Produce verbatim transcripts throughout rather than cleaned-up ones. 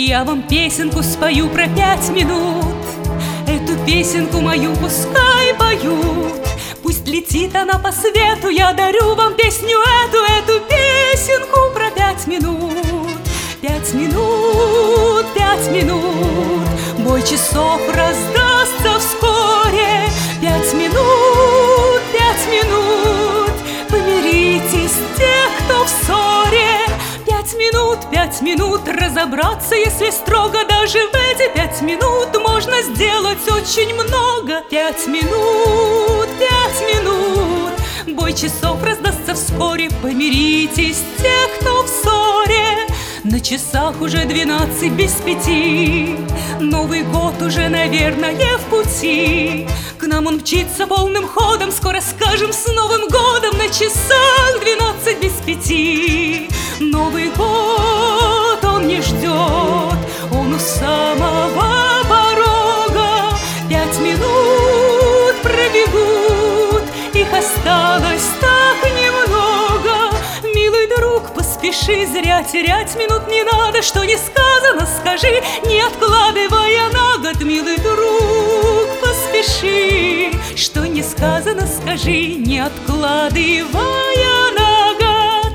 Я вам песенку спою про пять минут. Эту песенку мою пускай поют. Пусть летит она по свету, я дарю вам песню эту, эту песенку про пять минут. Пять минут, пять минут, бой часов раздастся вскоре. Пять минут, пять минут, помиритесь тех, кто в ссоре. Пять минут, пять минут, разобраться, если строго. Даже в эти пять минут можно сделать очень много. Пять минут, пять минут, бой часов раздастся вскоре. Помиритесь тех, кто в ссоре. На часах уже двенадцать без пяти. Новый год уже, наверное, в пути. К нам он мчится полным ходом. Скоро скажем с Новым годом. На часах двенадцать без пяти. Новый год он не ждет, он у самого порога. Пять минут пробегут, их осталось так немного. Милый друг, поспеши, зря терять минут не надо. Что не сказано, скажи, не откладывая на год. Милый друг, поспеши, что не сказано, скажи, не откладывая на год.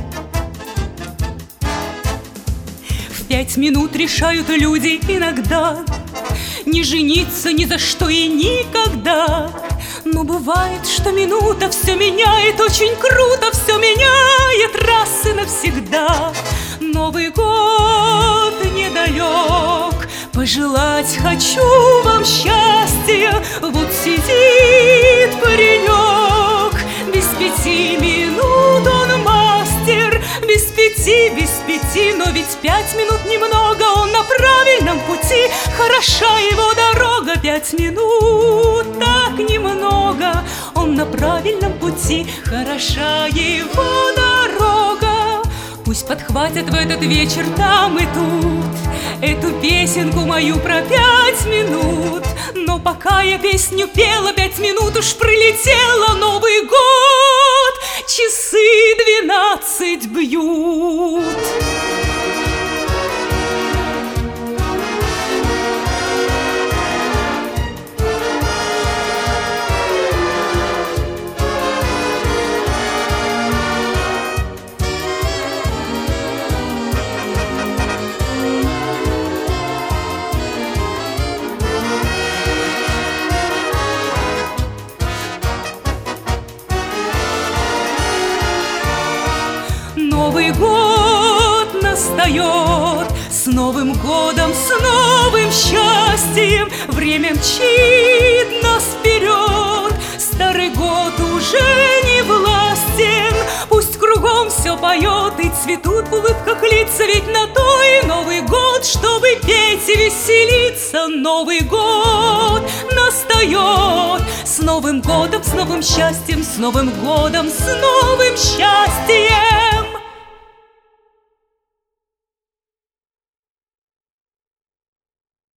В пять минут решают люди иногда не жениться ни за что и никогда. Но бывает, что минута все меняет, очень круто все меняет раз и навсегда. Новый год недалек, пожелать хочу вам счастья. Вот сидит паренек, без пяти минут он мастер. Без пяти, без пяти, но ведь пять минут немного. Он на правильном пути, хороша его дорога. Пять минут так немного, он на правильном пути, хороша его дорога. Пусть подхватят в этот вечер там и тут эту песенку мою про пять минут. Но пока я песню пела, пять минут уж пролетело. Новый год, часы двенадцать бьют. Новый год настает, с Новым годом, с новым счастьем. Время мчит нас вперед, старый год уже не властен. Пусть кругом все поет и цветут в улыбках лица, ведь на то и Новый год, чтобы петь и веселиться. Новый год настает, с Новым годом, с новым счастьем, с Новым годом, с новым счастьем.